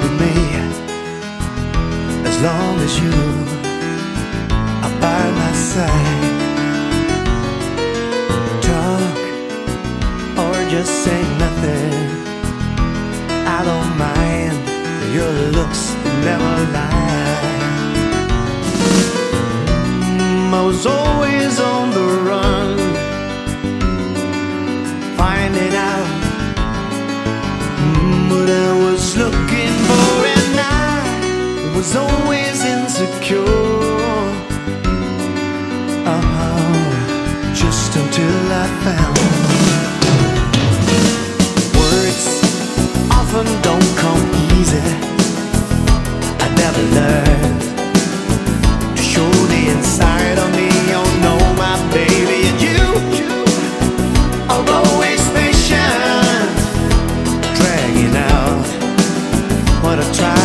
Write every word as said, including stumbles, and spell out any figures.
with me as long as you are by my side. Talk or just say nothing, I don't mind. Your looks never lie. mm, I was always on the run, finding out mm, what I was looking for, and I was always insecure. Oh, just until I found words often don't come easy. I never learned to show the inside of me. Oh no, my baby, and you are always patient, dragging out what I tried.